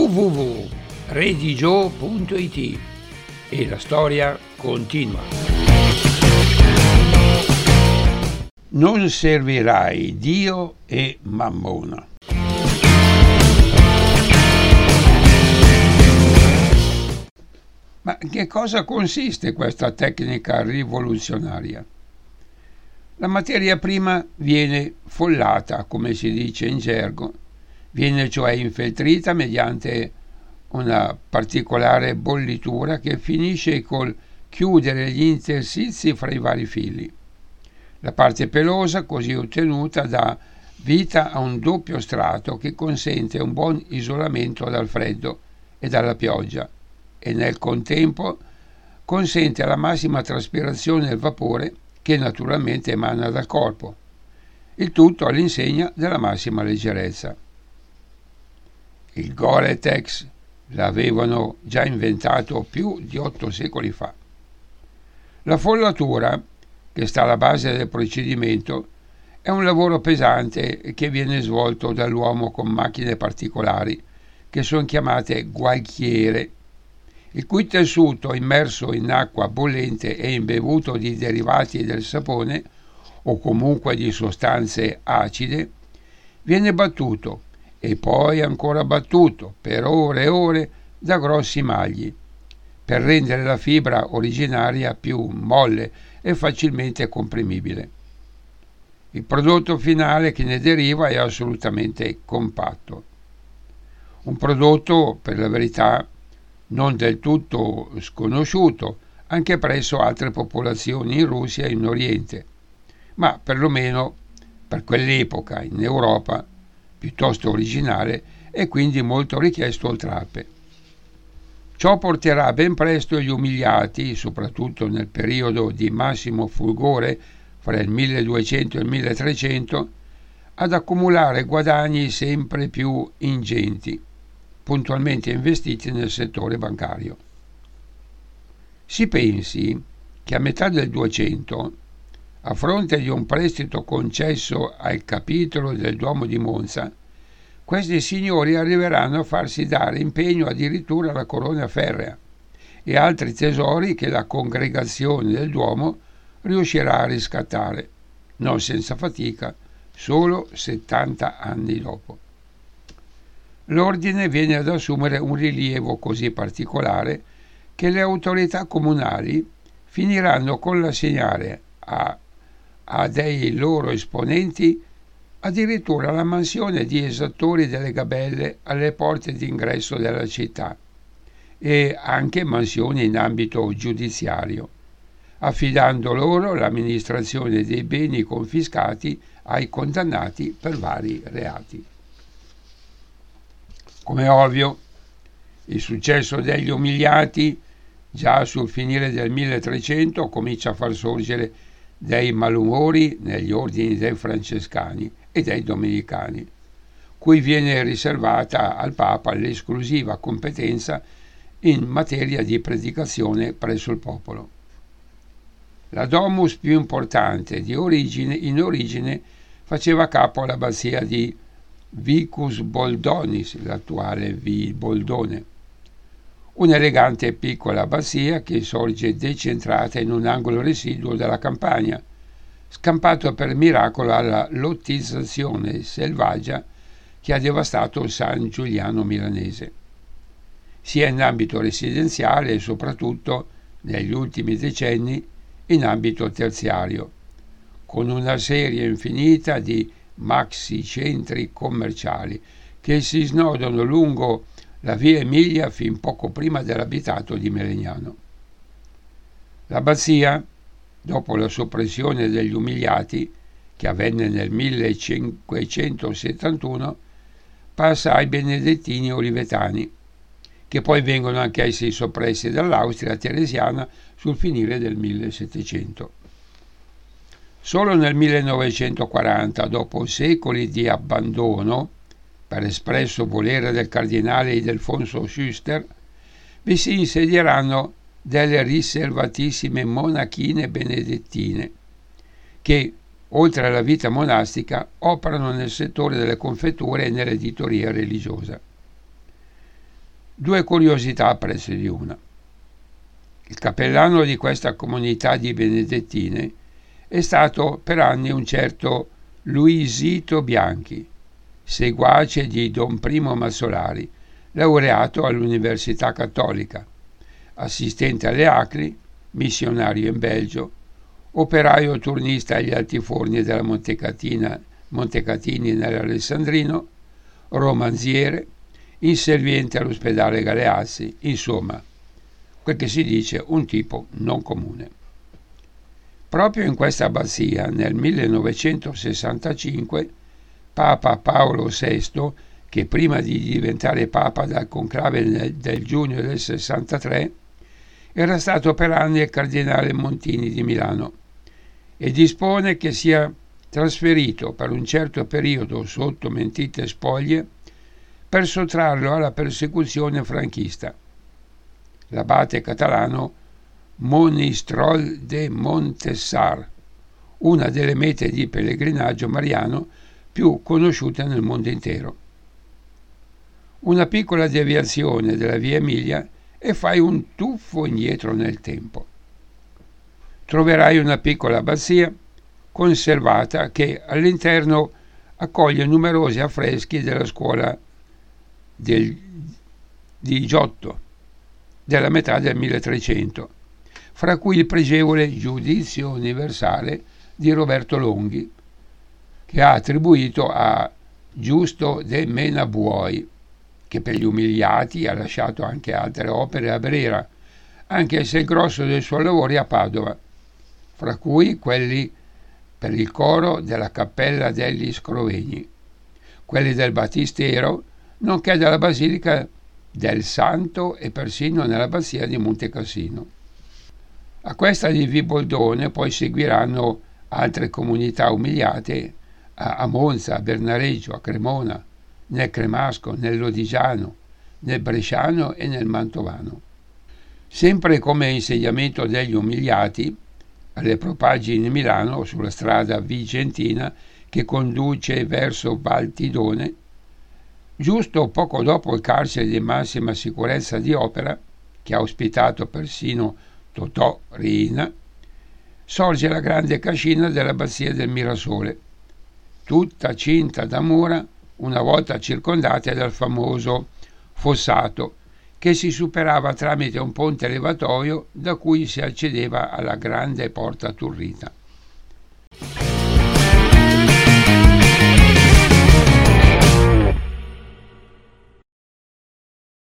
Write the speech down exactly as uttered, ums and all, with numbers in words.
w w w punto redigio punto i t e la storia continua. Non servirai Dio e Mammona. Ma che cosa consiste questa tecnica rivoluzionaria? La materia prima viene follata, come si dice in gergo, viene cioè infeltrita mediante una particolare bollitura che finisce col chiudere gli interstizi fra i vari fili. La parte pelosa, così ottenuta, dà vita a un doppio strato che consente un buon isolamento dal freddo e dalla pioggia e nel contempo consente la massima traspirazione del vapore che naturalmente emana dal corpo, il tutto all'insegna della massima leggerezza. Il Gore-Tex l'avevano già inventato più di otto secoli fa. La follatura, che sta alla base del procedimento, è un lavoro pesante che viene svolto dall'uomo con macchine particolari che sono chiamate gualchiere, il cui tessuto immerso in acqua bollente e imbevuto di derivati del sapone o comunque di sostanze acide viene battuto e poi ancora battuto per ore e ore da grossi magli per rendere la fibra originaria più molle e facilmente comprimibile. Il prodotto finale che ne deriva è assolutamente compatto. Un prodotto, per la verità, non del tutto sconosciuto anche presso altre popolazioni in Russia e in Oriente, ma perlomeno per quell'epoca in Europa piuttosto originale e quindi molto richiesto oltre Alpe. Ciò porterà ben presto gli umiliati, soprattutto nel periodo di massimo fulgore fra il milleduecento e il milletrecento, ad accumulare guadagni sempre più ingenti, puntualmente investiti nel settore bancario. Si pensi che a metà del Duecento, a fronte di un prestito concesso al capitolo del Duomo di Monza, questi signori arriveranno a farsi dare impegno addirittura alla corona ferrea e altri tesori che la congregazione del Duomo riuscirà a riscattare, non senza fatica, solo settanta anni dopo. L'ordine viene ad assumere un rilievo così particolare che le autorità comunali finiranno con l'assegnare a, a dei loro esponenti addirittura la mansione di esattori delle gabelle alle porte d'ingresso della città e anche mansioni in ambito giudiziario, affidando loro l'amministrazione dei beni confiscati ai condannati per vari reati. Come ovvio, il successo degli umiliati già sul finire del milletrecento comincia a far sorgere dei malumori negli ordini dei francescani e dei domenicani, cui viene riservata al Papa l'esclusiva competenza in materia di predicazione presso il popolo. La domus più importante di origine, in origine faceva capo all'abbazia di Vicus Boldonis, l'attuale Vi Boldone, un'elegante piccola abbazia che sorge decentrata in un angolo residuo della campagna, scampato per miracolo alla lottizzazione selvaggia che ha devastato San Giuliano Milanese, sia in ambito residenziale e soprattutto, negli ultimi decenni, in ambito terziario, con una serie infinita di maxi centri commerciali che si snodano lungo la via Emilia fin poco prima dell'abitato di Melegnano. L'abbazia, dopo la soppressione degli umiliati, che avvenne nel millecinquecentosettantuno, passa ai benedettini olivetani, che poi vengono anch'essi soppressi dall'Austria teresiana sul finire del millesettecento. Solo nel millenovecentoquaranta, dopo secoli di abbandono, per espresso volere del cardinale Ildefonso Schuster, vi si insedieranno delle riservatissime monachine benedettine, che, oltre alla vita monastica, operano nel settore delle confetture e nell'editoria religiosa. Due curiosità presso di una. Il cappellano di questa comunità di benedettine è stato per anni un certo Luisito Bianchi, seguace di Don Primo Massolari, laureato all'Università Cattolica, assistente alle Acri, missionario in Belgio, operaio turnista agli altiforni della Montecatina, Montecatini nell'Alessandrino, romanziere, inserviente all'ospedale Galeazzi, insomma, quel che si dice un tipo non comune. Proprio in questa abbazia, nel millenovecentosessantacinque, Papa Paolo sesto, che prima di diventare Papa dal conclave del giugno del sessantatré, era stato per anni il cardinale Montini di Milano e dispone che sia trasferito per un certo periodo sotto mentite spoglie per sottrarlo alla persecuzione franchista. L'abate catalano Monistrol de Montessar, una delle mete di pellegrinaggio mariano più conosciute nel mondo intero. Una piccola deviazione della via Emilia e fai un tuffo indietro nel tempo. Troverai una piccola abbazia conservata che all'interno accoglie numerosi affreschi della scuola del, di Giotto della metà del milletrecento, fra cui il pregevole Giudizio universale di Roberto Longhi, che ha attribuito a Giusto de Menabuoi, che per gli umiliati ha lasciato anche altre opere a Brera, anche se il grosso dei suoi lavori a Padova, fra cui quelli per il coro della Cappella degli Scrovegni, quelli del Battistero, nonché della Basilica del Santo e persino nell'abbazia di Montecassino. A questa di Viboldone poi seguiranno altre comunità umiliate a Monza, a Bernareggio, a Cremona, nel Cremasco, nel Lodigiano, nel Bresciano e nel Mantovano. Sempre come insediamento degli umiliati, alle propaggini di Milano, sulla strada Vicentina che conduce verso Valtidone, giusto poco dopo il carcere di massima sicurezza di Opera, che ha ospitato persino Totò Riina, sorge la grande cascina dell'abbazia del Mirasole, tutta cinta da mura, una volta circondate dal famoso fossato, che si superava tramite un ponte levatoio da cui si accedeva alla grande porta turrita.